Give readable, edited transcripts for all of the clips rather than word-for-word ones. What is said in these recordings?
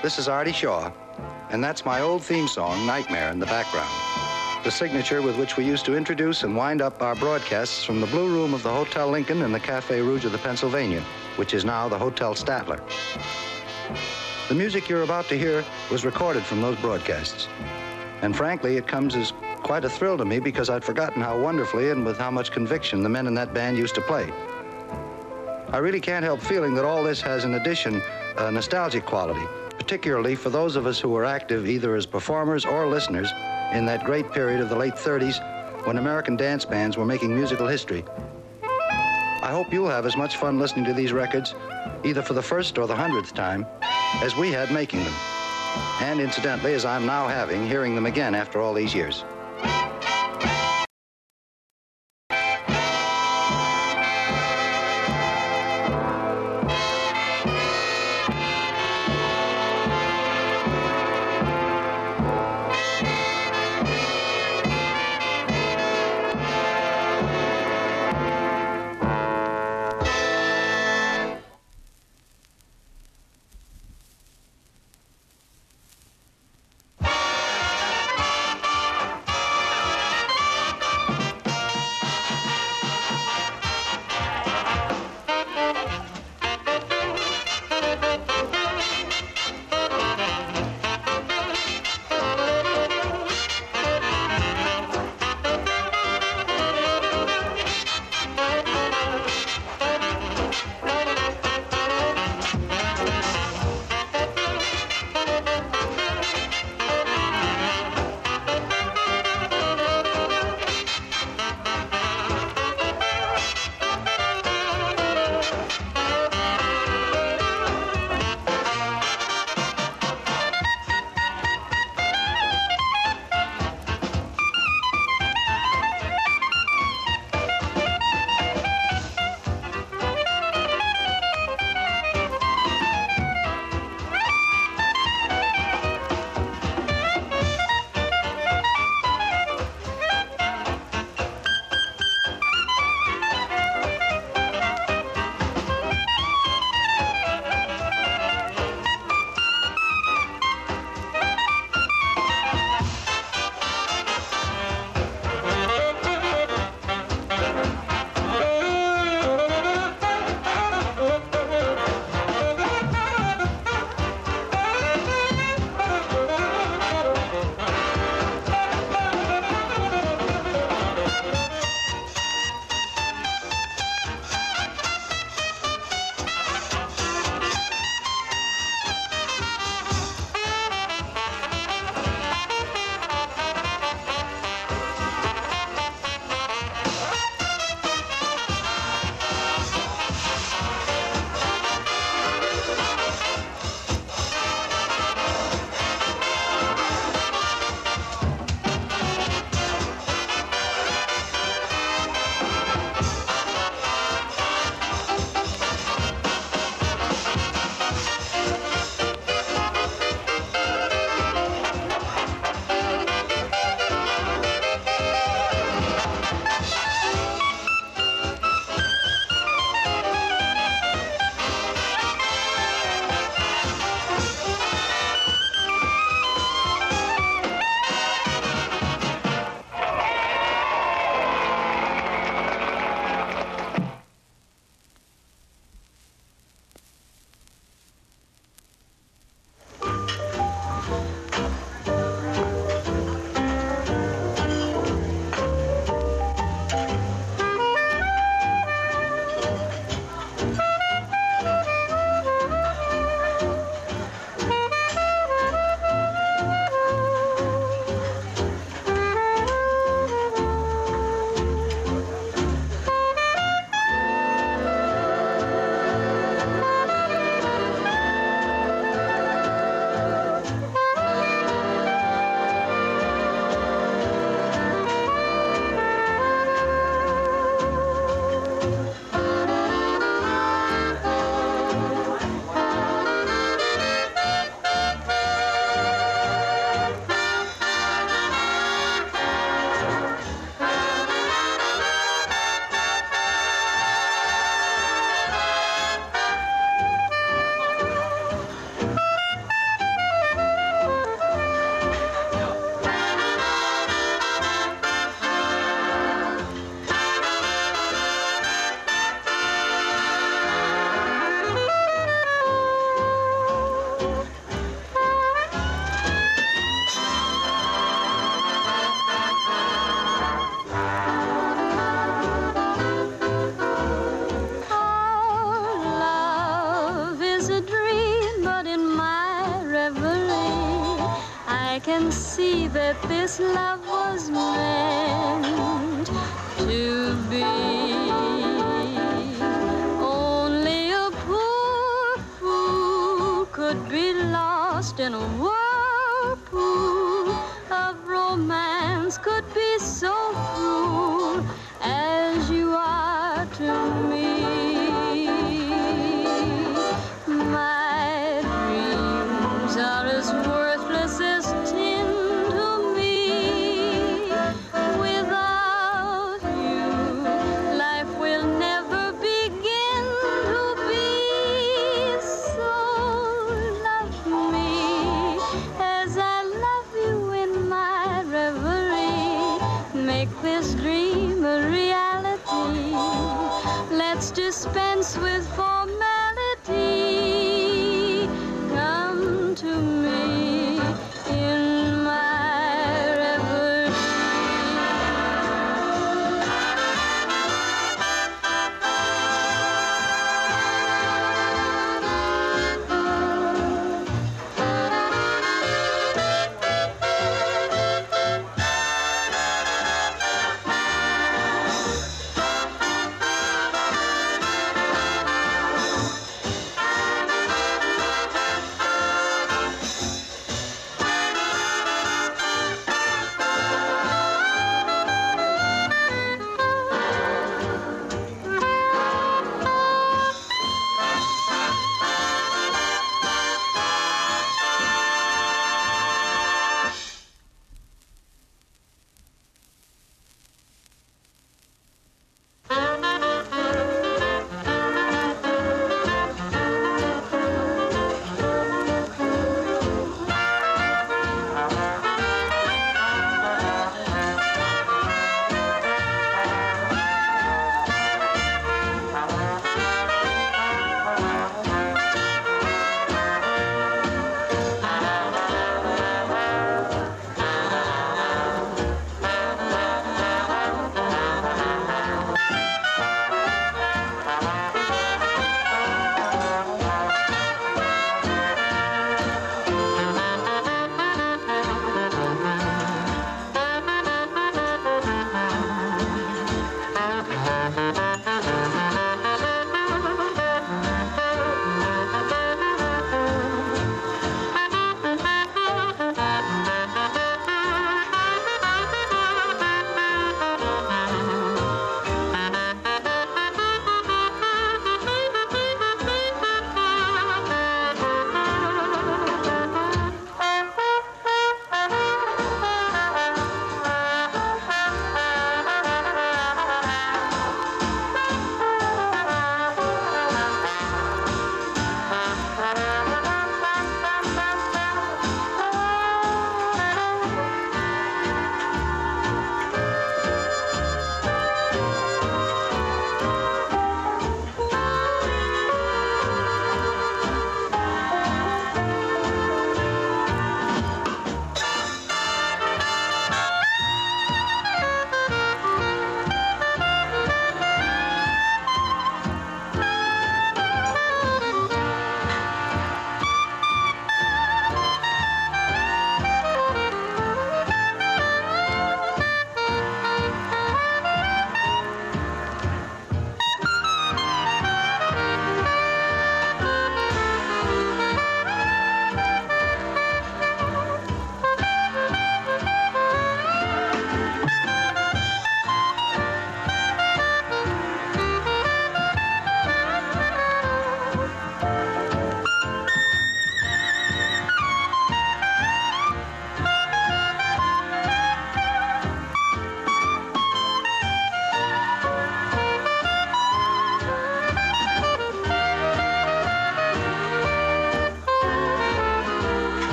This is Artie Shaw, and that's my old theme song, Nightmare, in the background. The signature with which we used to introduce and wind up our broadcasts from the Blue Room of the Hotel Lincoln and the Café Rouge of the Pennsylvania, which is now the Hotel Statler. The music you're about to hear was recorded from those broadcasts. And frankly, it comes as quite a thrill to me because I'd forgotten how wonderfully and with how much conviction the men in that band used to play. I really can't help feeling that all this has, in addition, a nostalgic quality, particularly for those of us who were active either as performers or listeners in that great period of the late 30s when American dance bands were making musical history. I hope you'll have as much fun listening to these records, either for the first or the 100th time, as we had making them. And incidentally, as I'm now having, hearing them again after all these years. can see that this love was meant to be. Only a poor fool could be lost in a whirlpool of romance, could be so cruel as you are to me. My dreams are as worthless as tin to me. Without you, life will never begin to be. So love me as I love you in my reverie. Make this dream a reality. Let's dispense with formality. Come to me in my reverie.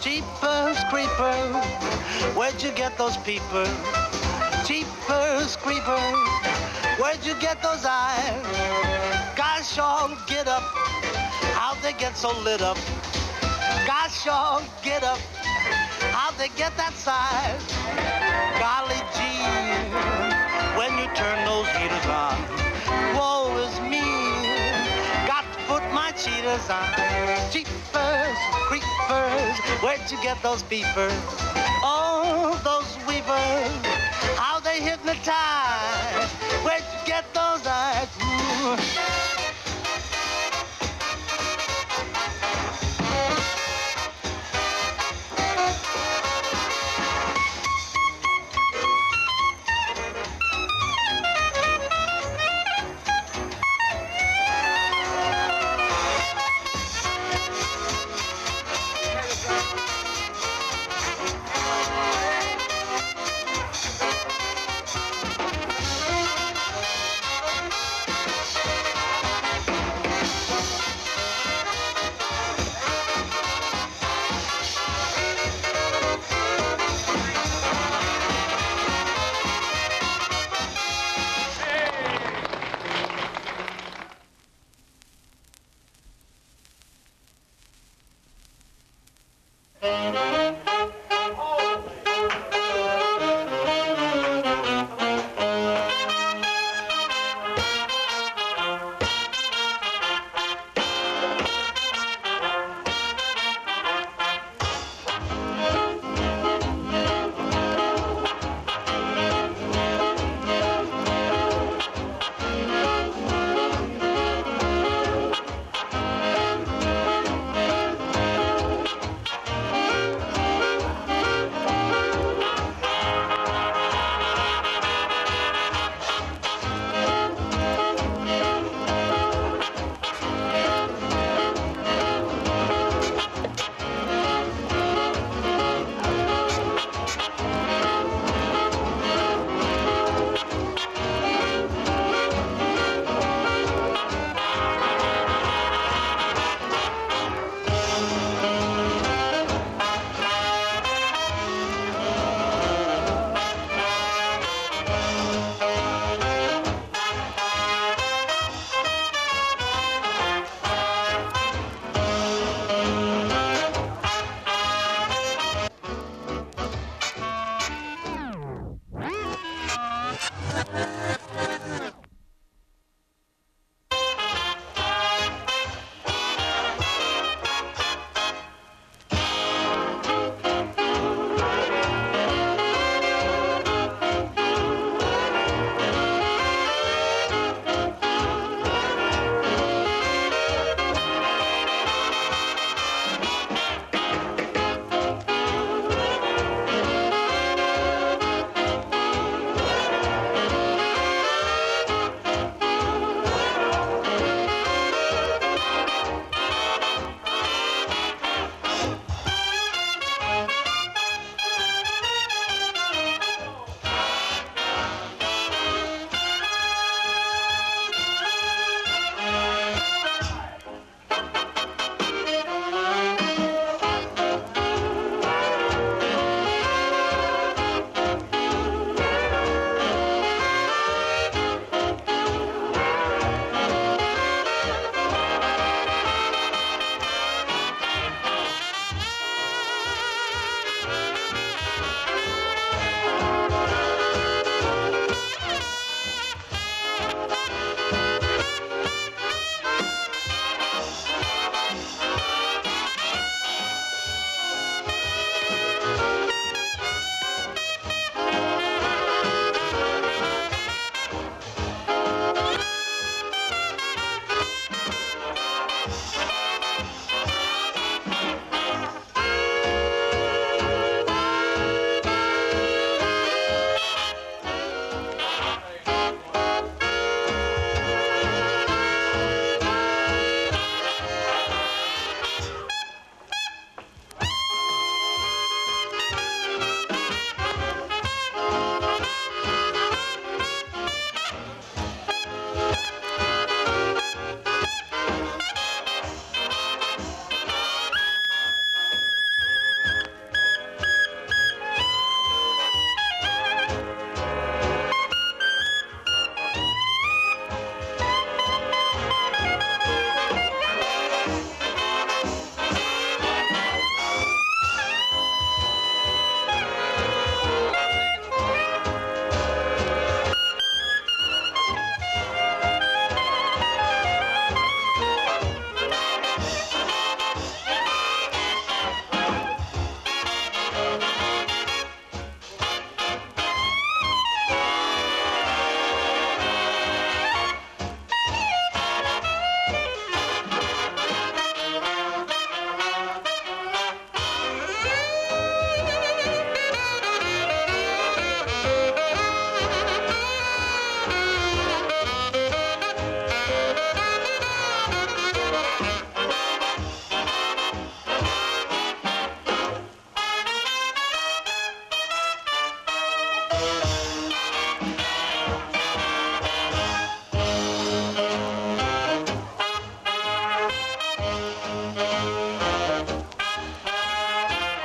Jeepers creepers, where'd you get those peepers? Jeepers creepers, where'd you get those eyes? Gosh, all get up, how'd they get so lit up? Gosh, all get up, how'd they get that size? Golly gee, when you turn those heaters on, woe is me, got to put my cheaters on. Jeepers, creepers, where'd you get those beepers? Oh, those weavers, how they hypnotize, where'd you get those eyes? Ooh.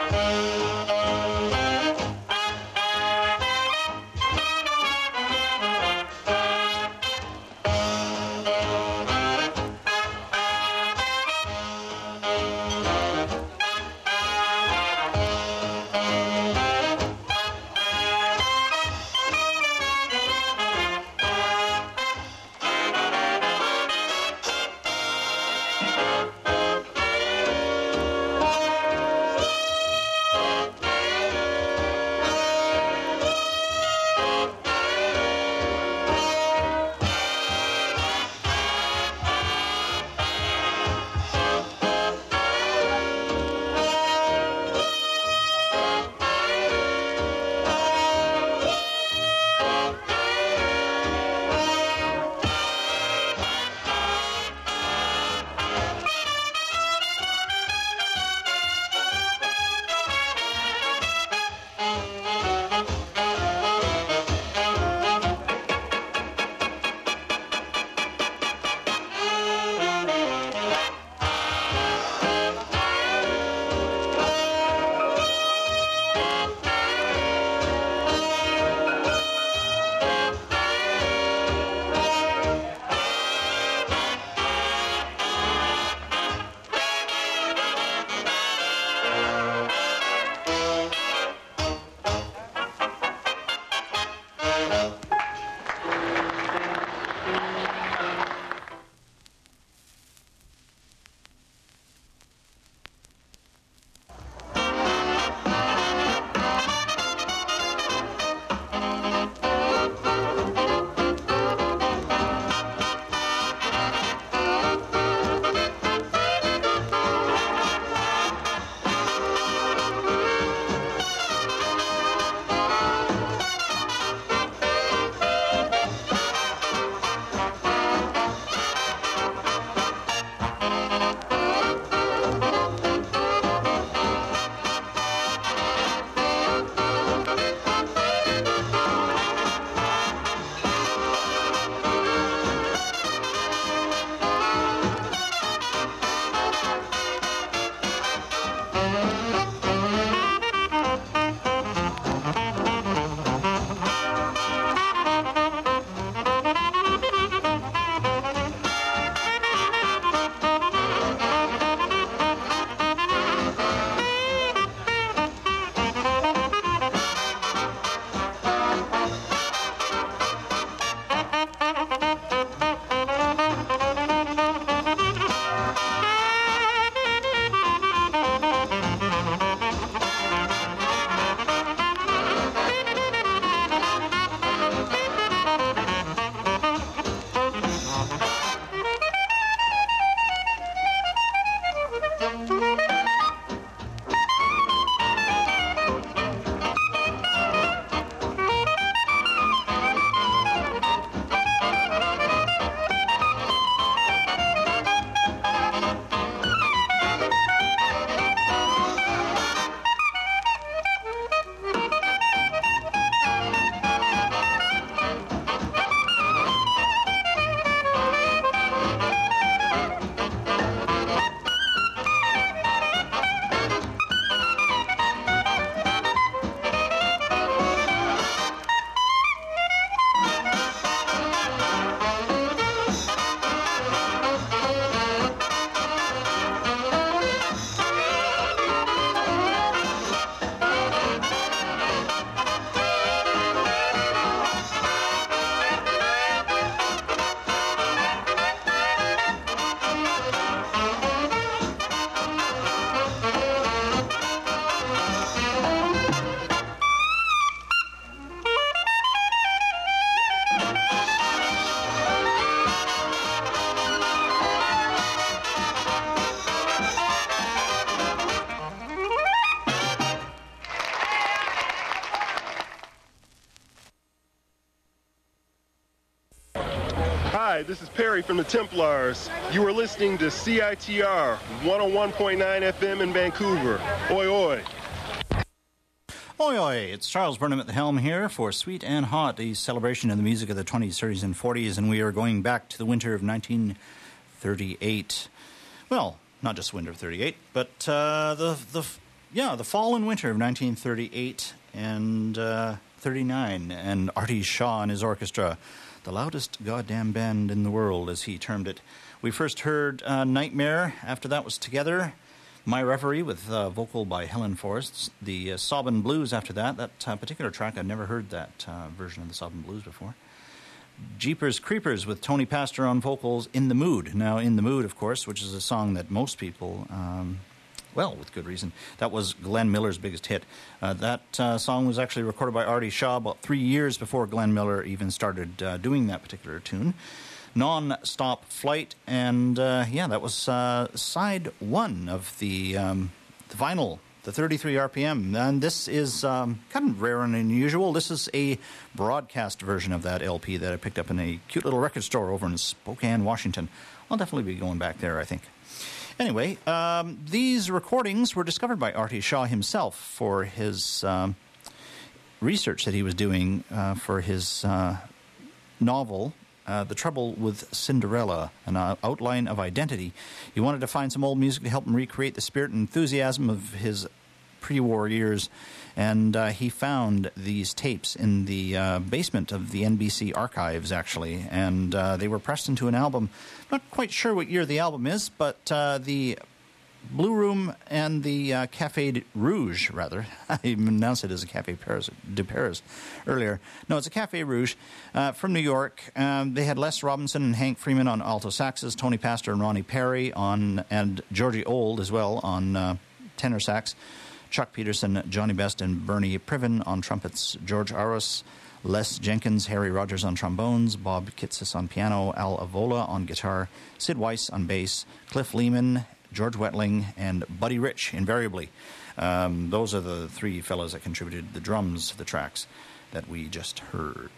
Hi, this is Perry from the Templars. You are listening to CITR 101.9 FM in Vancouver. Oi, oi. Oi, oi. It's Charles Burnham at the helm here for Sweet and Hot, a celebration of the music of the 20s, 30s, and 40s, and we are going back to the winter of 1938. Well, not just winter of 38, but the Yeah, the fall and winter of 1938 and 39, and Artie Shaw and his orchestra, the loudest goddamn band in the world, as he termed it. We first heard Nightmare. After that was Together, My Reverie with vocal by Helen Forrest. The Sobbin' Blues after that. That particular track, I'd never heard that version of the Sobbin' Blues before. Jeepers Creepers with Tony Pastor on vocals, In the Mood. Now, In the Mood, of course, which is a song that most people, well, with good reason, that was Glenn Miller's biggest hit. That song was actually recorded by Artie Shaw about 3 years before Glenn Miller even started doing that particular tune. Non-Stop Flight, and yeah, that was side one of the vinyl, the 33 RPM, and this is kind of rare and unusual. This is a broadcast version of that LP that I picked up in a cute little record store over in Spokane, Washington. I'll definitely be going back there, I think. Anyway, these recordings were discovered by Artie Shaw himself for his research that he was doing for his novel, The Trouble with Cinderella, an outline of identity. He wanted to find some old music to help him recreate the spirit and enthusiasm of his pre-war years, and he found these tapes in the basement of the NBC archives, actually, and they were pressed into an album. Not quite sure what year the album is, but the Blue Room and the Café Rouge, rather. I announced it as a Café de Paris earlier. No, it's a Café Rouge from New York. They had Les Robinson and Hank Freeman on alto saxes, Tony Pastor and Ronnie Perry and Georgie Old as well on tenor sax, Chuck Peterson, Johnny Best, and Bernie Priven on trumpets, George Aros, Les Jenkins, Harry Rogers on trombones, Bob Kitsis on piano, Al Avola on guitar, Sid Weiss on bass, Cliff Lehman, George Wetling, and Buddy Rich, invariably. Those are the three fellows that contributed the drums to the tracks that we just heard.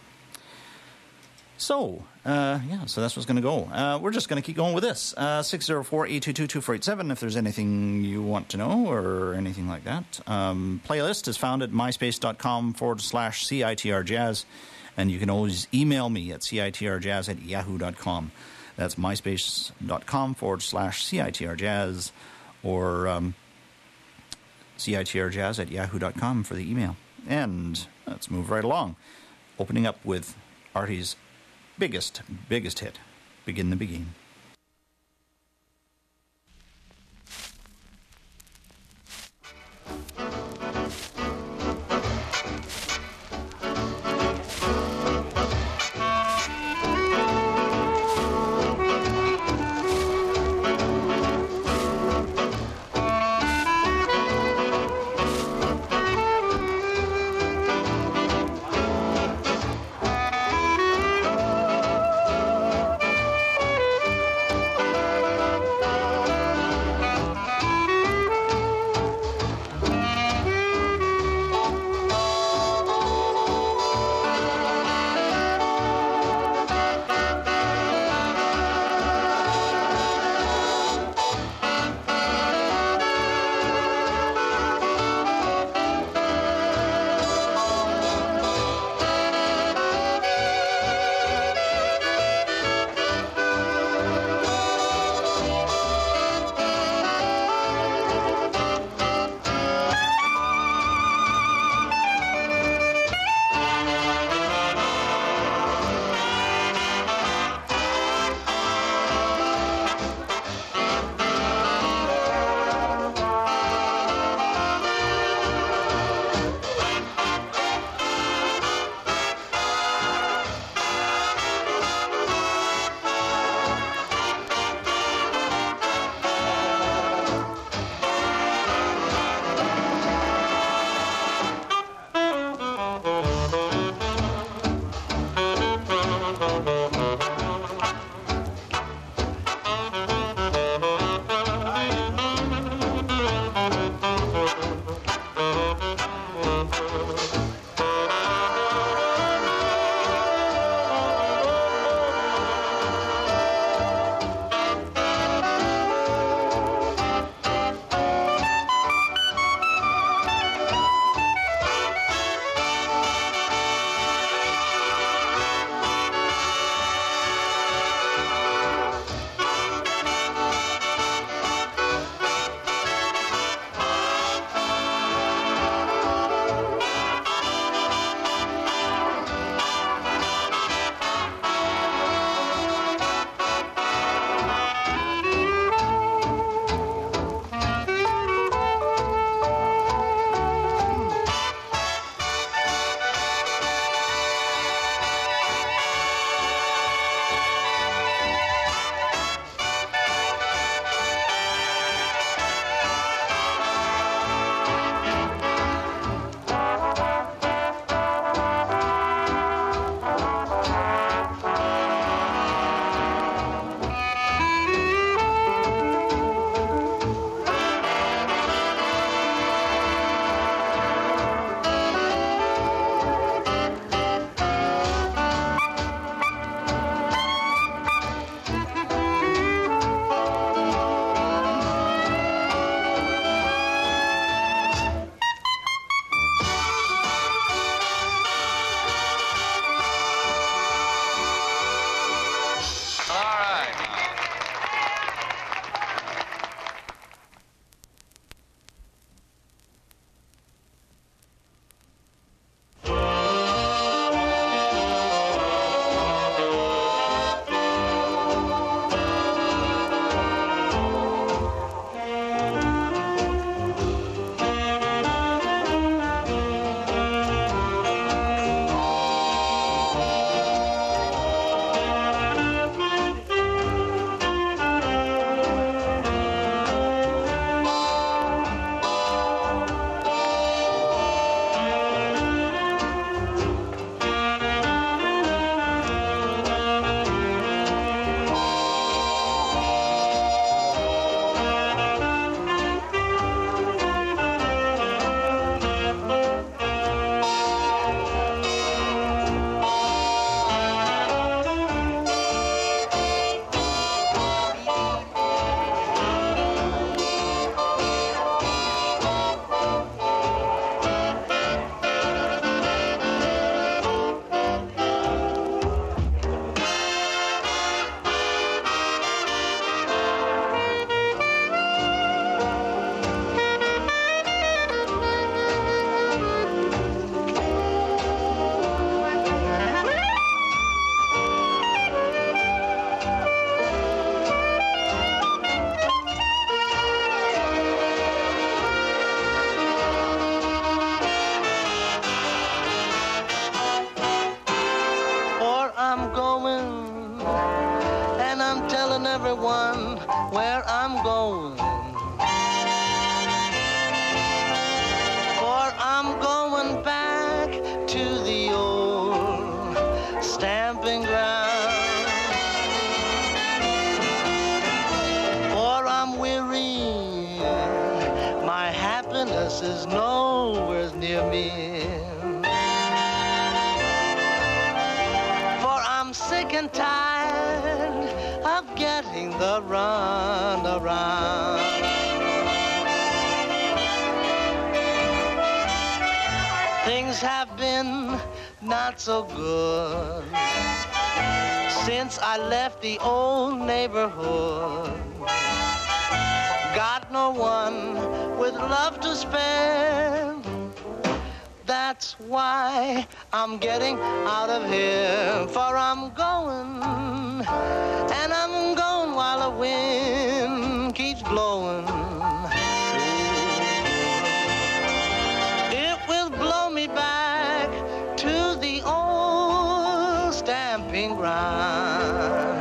So, yeah, so that's what's going to go. We're just going to keep going with this. 604-822-2487 if there's anything you want to know or anything like that. Playlist is found at myspace.com/CITRjazz, and you can always email me at citrjazz@yahoo.com. That's myspace.com/CITRjazz or citrjazz@yahoo.com for the email. And let's move right along. Opening up with Artie's biggest hit, Begin the Begin. one where I'm going. For I'm going back to the old stamping ground. For I'm weary, my happiness is nowhere near me. For I'm sick and tired of getting the run around. Things have been not so good since I left the old neighborhood. Got no one with love to spare. That's why I'm getting out of here. For I'm going, and I'm going while the wind keeps blowing. It will blow me back to the old stamping ground.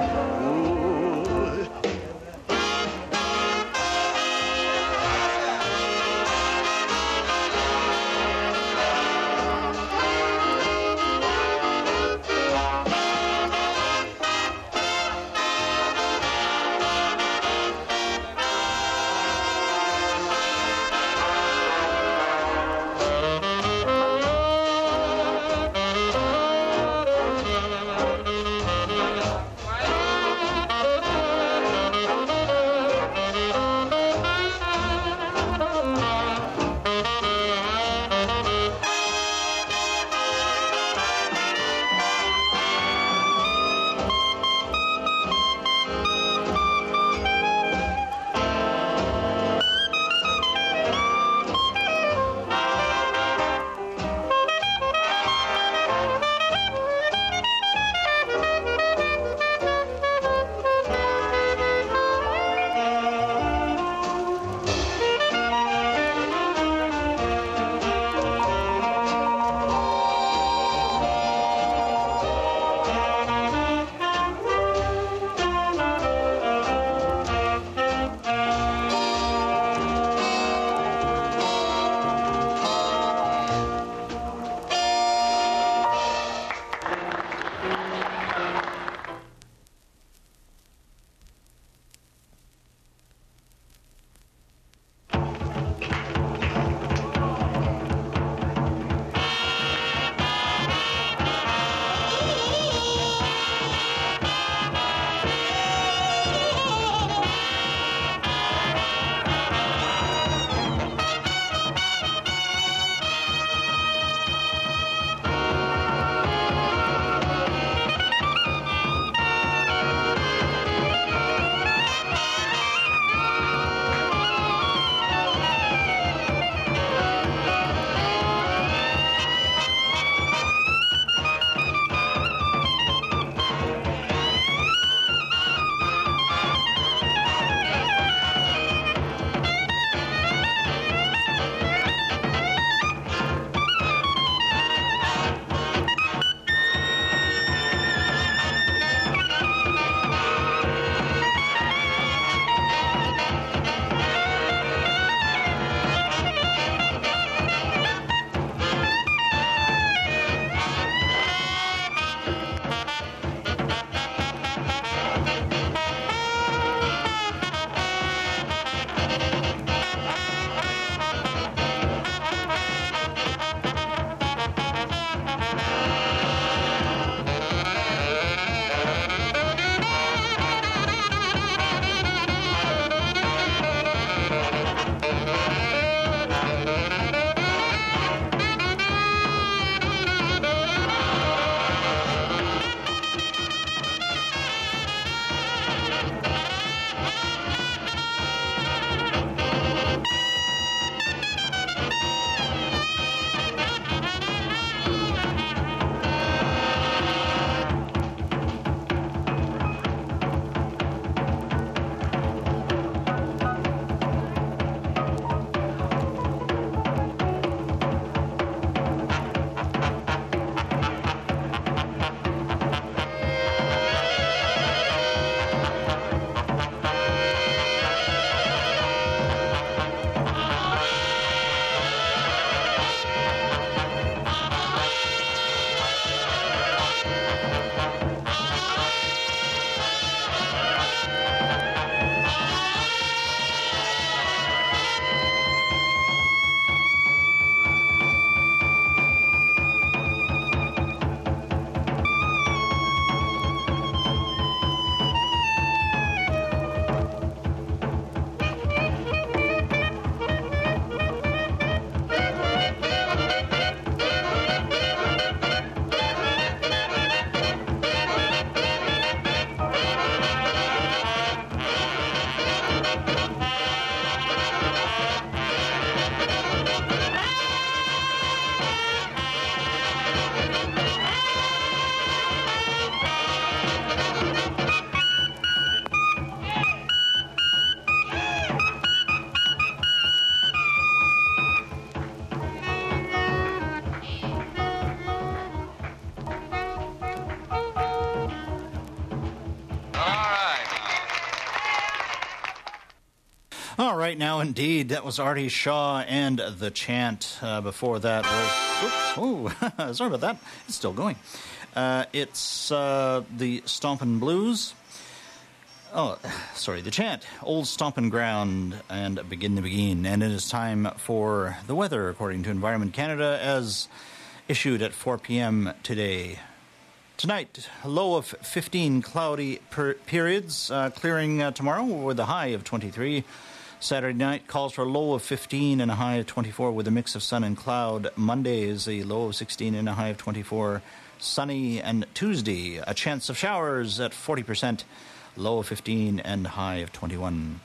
right now, indeed. That was Artie Shaw and The Chant. Before that was... sorry about that. It's still going. It's the Stompin' Blues. Oh, sorry, The Chant. Old Stompin' Ground and Begin to Begin. And it is time for the weather, according to Environment Canada, as issued at 4 p.m. today. Tonight, a low of 15 cloudy periods, clearing tomorrow with a high of 23. Saturday night calls for a low of 15 and a high of 24 with a mix of sun and cloud. Monday is a low of 16 and a high of 24. Sunny. And Tuesday, a chance of showers at 40%, low of 15 and high of 21.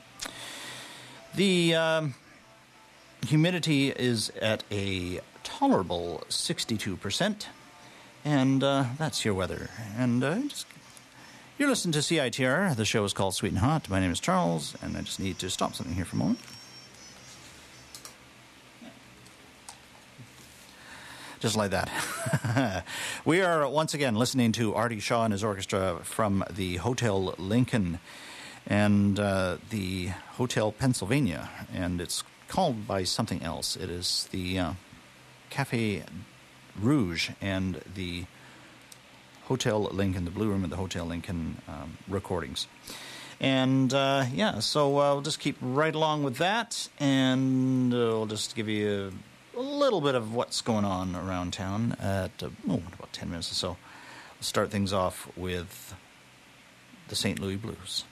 The humidity is at a tolerable 62%. And that's your weather. And you're listening to CITR. The show is called Sweet and Hot. My name is Charles, and I just need to stop something here for a moment. Just like that. We are once again listening to Artie Shaw and his orchestra from the Hotel Lincoln and the Hotel Pennsylvania. And it's called by something else. It is the Cafe Rouge and the Hotel Lincoln, the Blue Room of the Hotel Lincoln recordings. And, so we'll just keep right along with that, and we'll just give you a little bit of what's going on around town at, about 10 minutes or so. We'll start things off with the St. Louis Blues.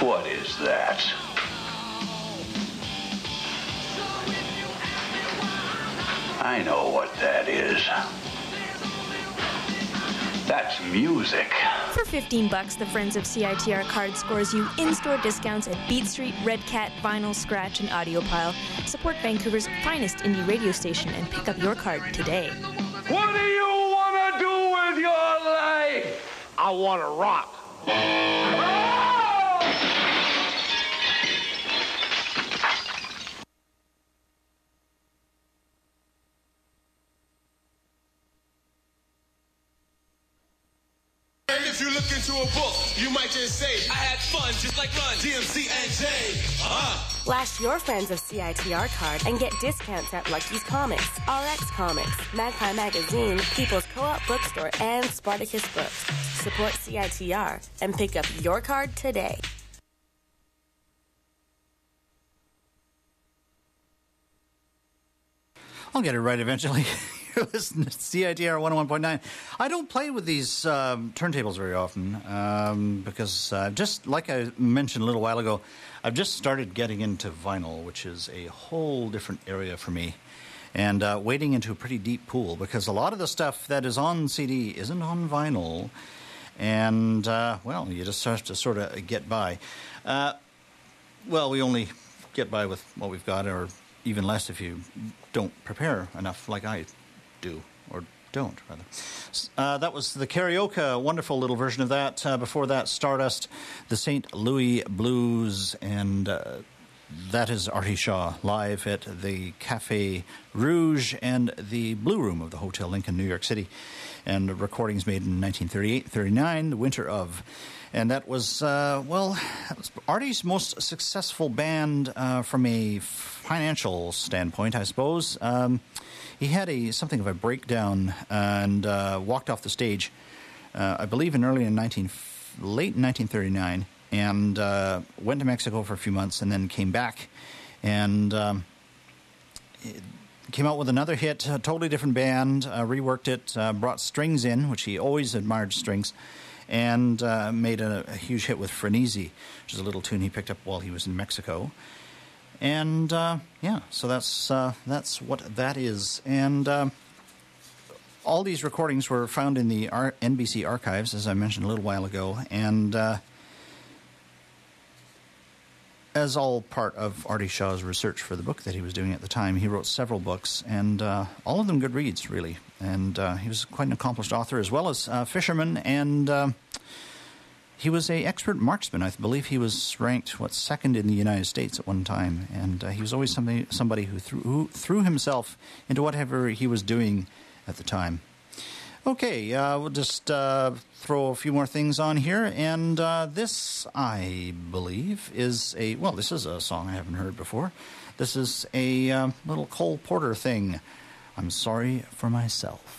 What is that? I know what that is. That's music. For $15, the Friends of CITR card scores you in-store discounts at Beat Street, Red Cat, Vinyl, Scratch, and Audiopile. Support Vancouver's finest indie radio station and pick up your card today. What do you want to do with your life? I want to rock. If you look into a book, you might just say, I had fun just like Run, DMC, and Jay. Flash your Friends of CITR card and get discounts at Lucky's Comics, RX Comics, Magpie Magazine, People's Co-op Bookstore, and Spartacus Books. Support CITR and pick up your card today. I'll get it right eventually. You're listening to CITR 101.9. I don't play with these turntables very often because just like I mentioned a little while ago, I've just started getting into vinyl, which is a whole different area for me, and wading into a pretty deep pool because a lot of the stuff that is on CD isn't on vinyl, and, well, you just have to sort of get by. Well, we only get by with what we've got, or even less if you don't prepare enough like I do, or don't, rather. That was the Karaoke, wonderful little version of that. Before that, Stardust, the St. Louis Blues, and that is Artie Shaw live at the Cafe Rouge and the Blue Room of the Hotel Lincoln, New York City. And recordings made in 1938-39, the winter of. And that was, well, that was Artie's most successful band from a financial standpoint, I suppose. He had something of a breakdown and walked off the stage, I believe, late in 1939, and went to Mexico for a few months and then came back and came out with another hit, a totally different band, reworked it, brought strings in, which he always admired strings, and made a huge hit with Frenesi, which is a little tune he picked up while he was in Mexico. And, yeah, so that's what that is. And all these recordings were found in the NBC archives, as I mentioned a little while ago, and as all part of Artie Shaw's research for the book that he was doing at the time, he wrote several books, and all of them good reads, really. And he was quite an accomplished author, as well as fisherman, and he was an expert marksman. I believe he was ranked, second in the United States at one time, and he was always somebody who threw himself into whatever he was doing at the time. Okay, we'll just throw a few more things on here, and this, I believe, is this is a song I haven't heard before. This is a little Cole Porter thing, I'm Sorry for Myself.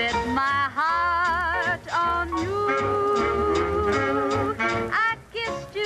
My heart on you. I kissed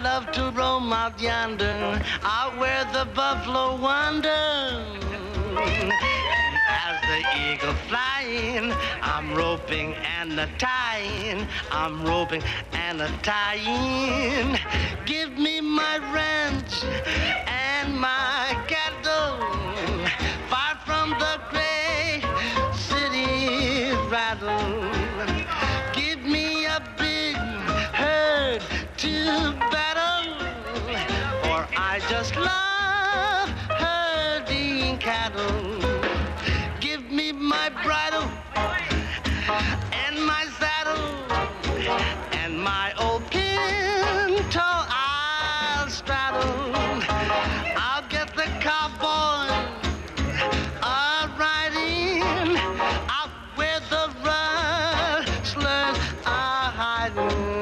love to roam out yonder, out where the buffalo wander. As the eagle flying, I'm roping and a tying. I'm roping and a tying. Give me my ranch and my cattle, far from the great city rattle. Give me a big herd to battle, for I just love herding cattle. Give me my bridle and my saddle and my old pinto I'll straddle. I'll get the cowboy riding out where the rustlers are hiding.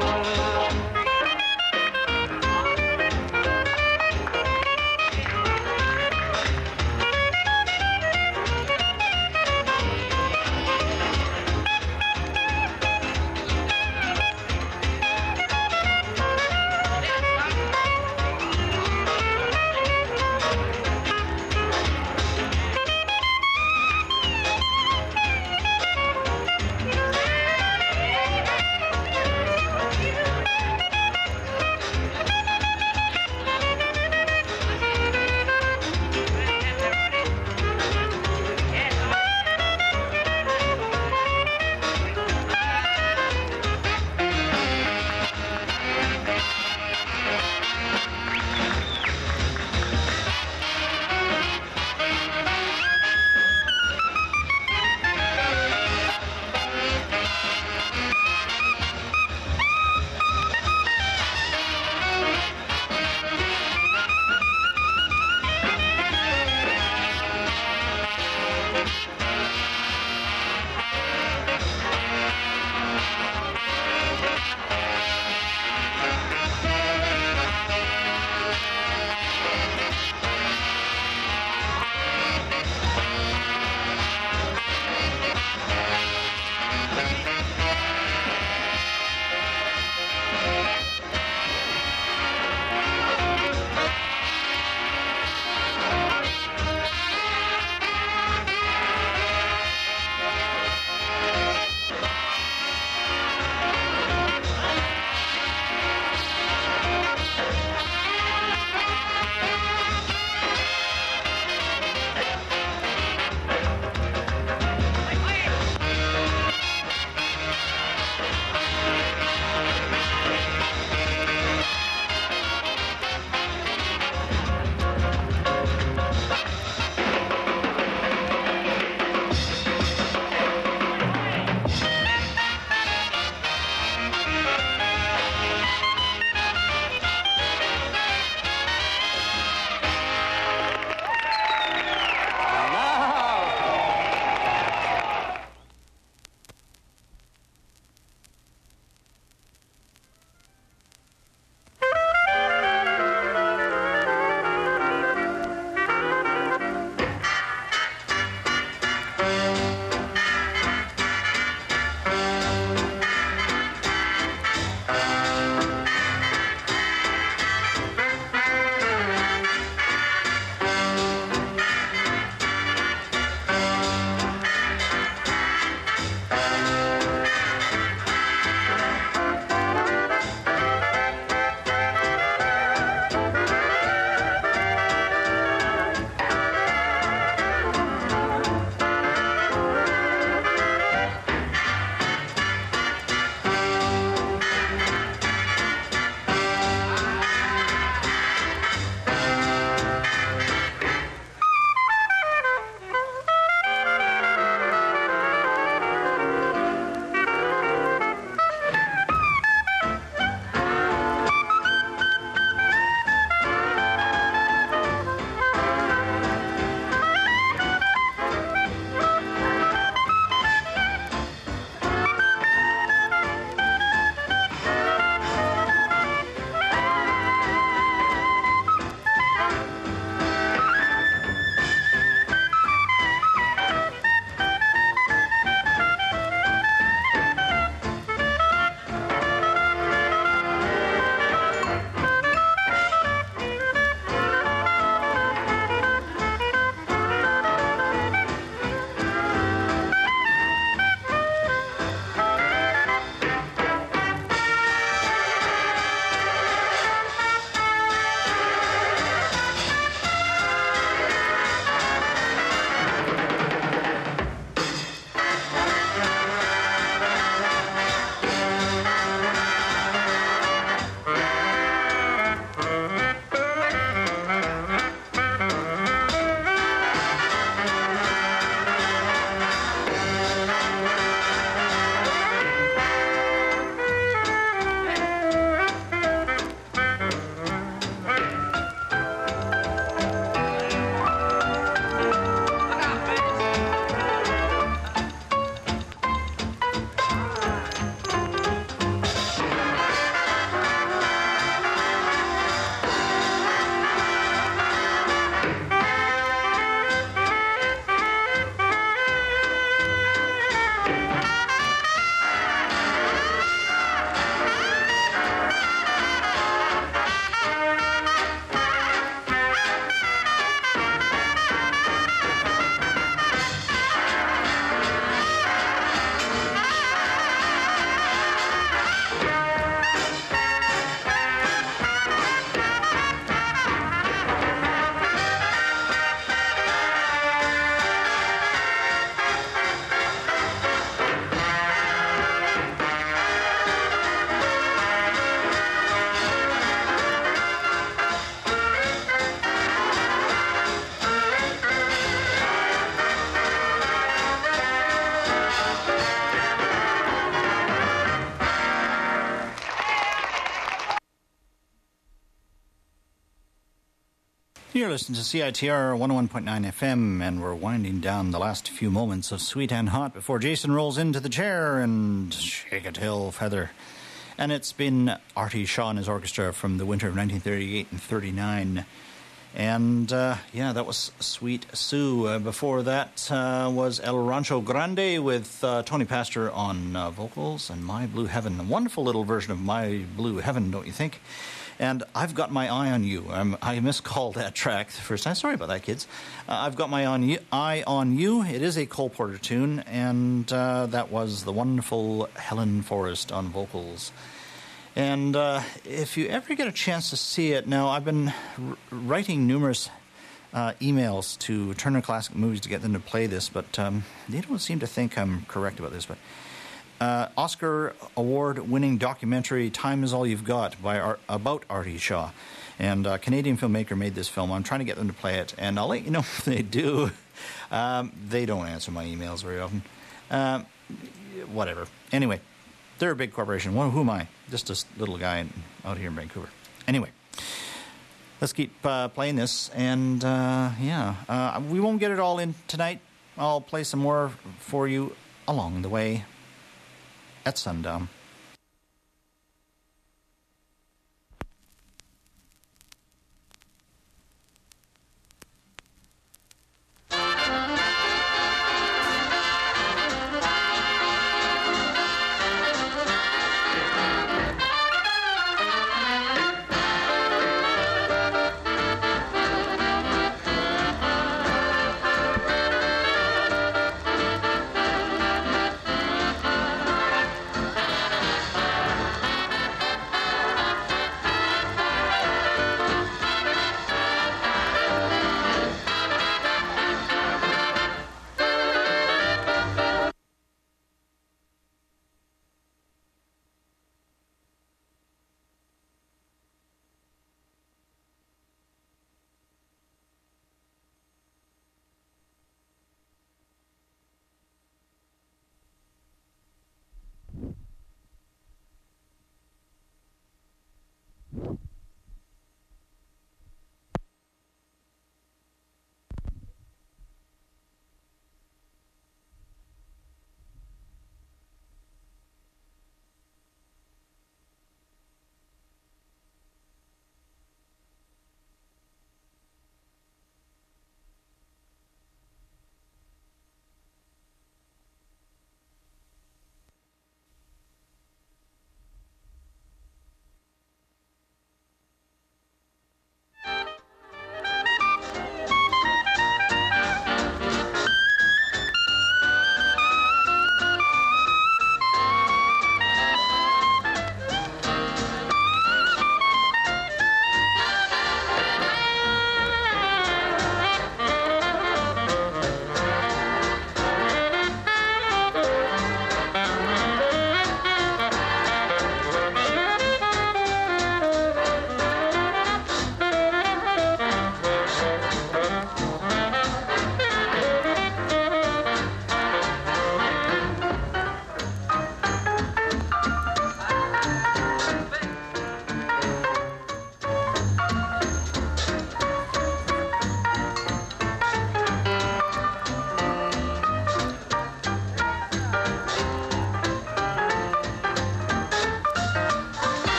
You're listening to CITR 101.9 FM, and we're winding down the last few moments of Sweet and Hot before Jason rolls into the chair and shake a tail feather. And it's been Artie Shaw and his orchestra from the winter of 1938 and 39. And, that was Sweet Sue. Before that was El Rancho Grande with Tony Pastor on vocals and My Blue Heaven. A wonderful little version of My Blue Heaven, don't you think? And I've Got My Eye on You. I miscalled that track the first time. Sorry about that, kids. I've Got My Eye on You. It is a Cole Porter tune, and that was the wonderful Helen Forrest on vocals. And if you ever get a chance to see it, now I've been writing numerous emails to Turner Classic Movies to get them to play this, but they don't seem to think I'm correct about this, but Oscar Award-winning documentary "Time Is All You've Got" about Artie Shaw, and a Canadian filmmaker made this film. I'm trying to get them to play it, and I'll let you know if they do. They don't answer my emails very often. Whatever. Anyway, they're a big corporation. Who am I? Just a little guy out here in Vancouver. Anyway, let's keep playing this, and we won't get it all in tonight. I'll play some more for you along the way. At sundown.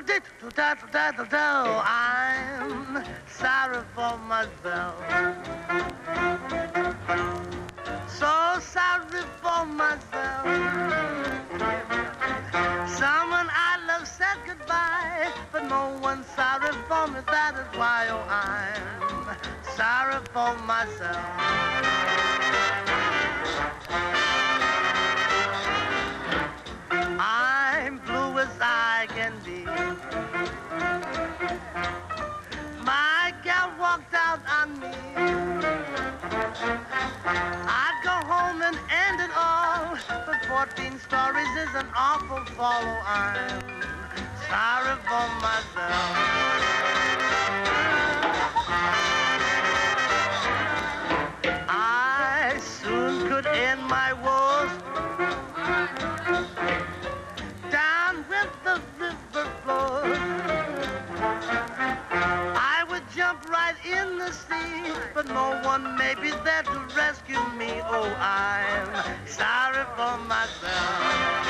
I'm sorry for myself. So sorry for myself. Someone I love said goodbye, but no one's sorry for me. That is why, oh, I'm sorry for myself. I'm blue as I can be. My gal walked out on me. I'd go home and end it all, but 14 stories is an awful follow. I'm sorry for myself. I soon could end my woes down with the river flows. I would jump right in the sea, but no one may be there to rescue me. Oh, I'm sorry for myself.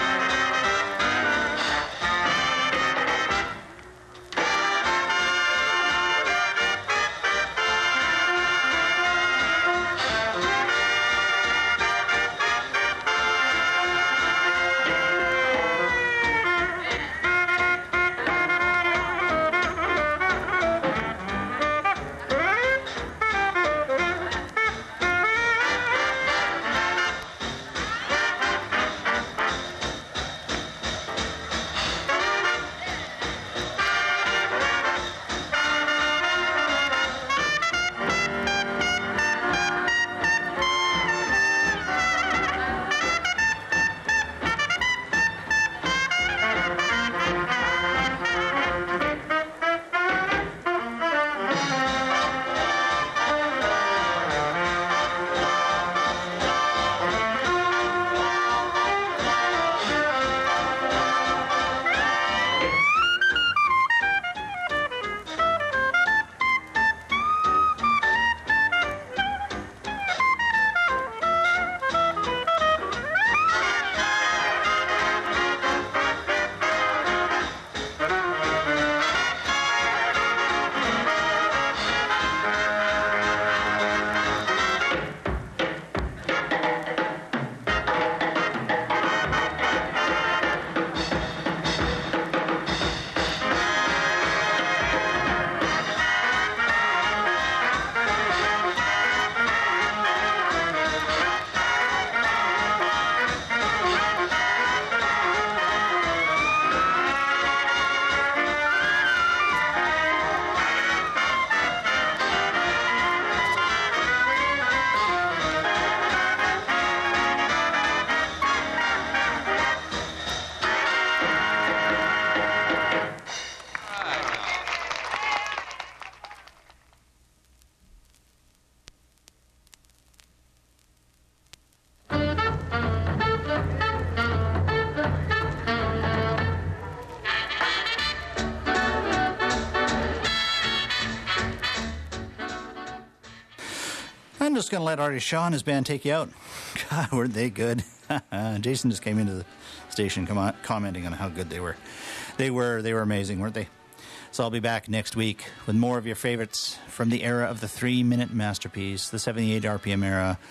I'm just going to let Artie Shaw and his band take you out. God, weren't they good? Jason just came into the station commenting on how good they were. They were amazing, weren't they? So I'll be back next week with more of your favorites from the era of the 3-minute masterpiece, the 78 RPM era.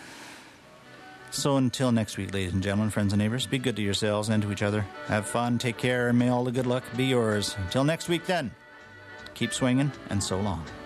So until next week, ladies and gentlemen, friends and neighbors, be good to yourselves and to each other. Have fun, take care, and may all the good luck be yours. Until next week then, keep swinging, and so long.